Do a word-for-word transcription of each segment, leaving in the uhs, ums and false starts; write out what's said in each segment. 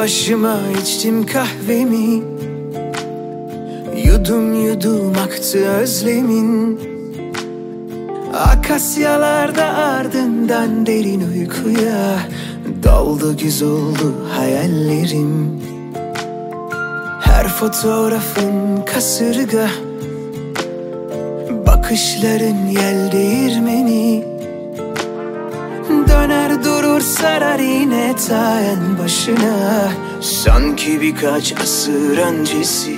Başıma içtim kahvemi, yudum yudum aktı özlemin. Akasyalarda ardından derin uykuya daldı, güz oldu hayallerim. Her fotoğrafın kasırga, bakışların yel değirmeni. Döner durur sarar yine ta en başına, sanki birkaç asır öncesi.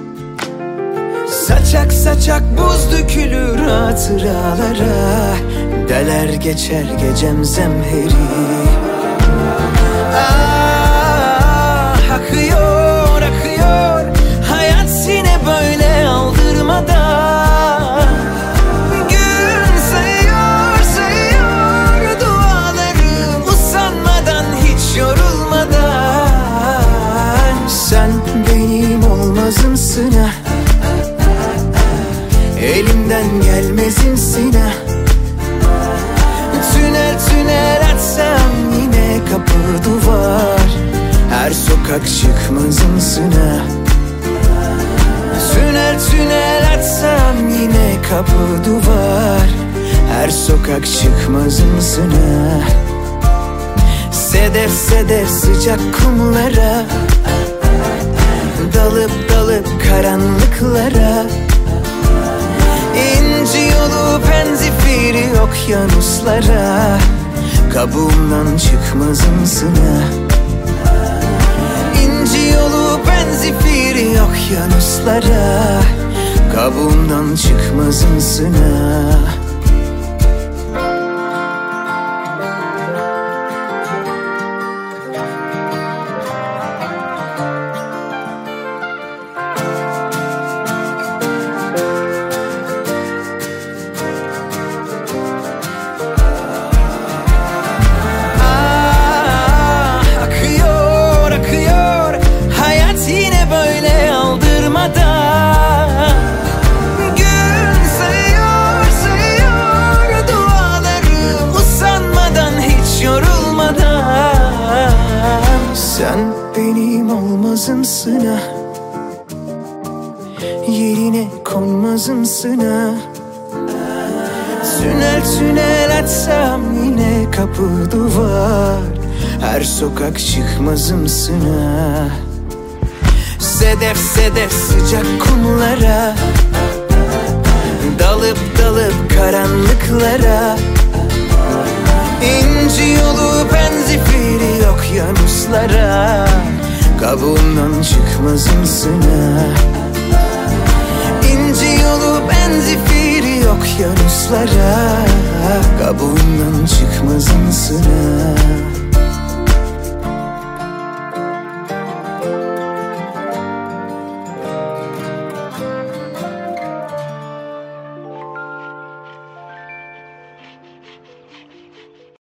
Saçak saçak buz dökülür hatıralara, deler geçer gecem zemheri. Ah, akıyor akıyor hayat yine böyle aldırmadan. Gün sayıyor sayıyor dualarım, usanmadan hiç yorulmadan. Sen benim olmazımsın ha, elimden gelmezimsin ha. Tünel tünel açsam yine kapı duvar, her sokak çıkmazımsın ha. Tünel tünel açsam yine kapı duvar, her sokak çıkmazımsın ha. Sedef sedef sıcak kumlara, dalıp dalıp karanlıklara. İnci yolu penzifiri okyanuslara, kabuğumdan çıkmazımsın ha. İnci yolu penzifiri okyanuslara, kabuğumdan çıkmazımsın ha. Sen benim olmazımsın ha, yerine konmazımsın ha. Tünel tünel açsam yine kapı duvar, her sokak çıkmazımsın ha. Sedef sedef sıcak kumlara, dalıp dalıp karanlıklara. İnci yolu penzifiri okyanuslara, kabuğundan çıkmazımsın ha. İnci yolu penzifiri okyanuslara, kabuğundan çıkmazımsın ha.